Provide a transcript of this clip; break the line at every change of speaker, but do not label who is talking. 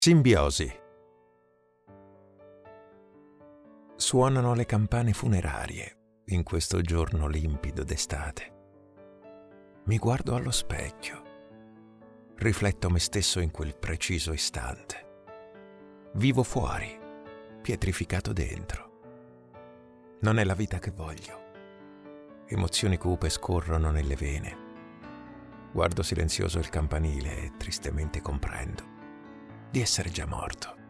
Simbiosi. Suonano le campane funerarie in questo giorno limpido d'estate. Mi guardo allo specchio. Rifletto me stesso in quel preciso istante. Vivo fuori, pietrificato dentro. Non è la vita che voglio. Emozioni cupe scorrono nelle vene. Guardo silenzioso il campanile e tristemente comprendo di essere già morto.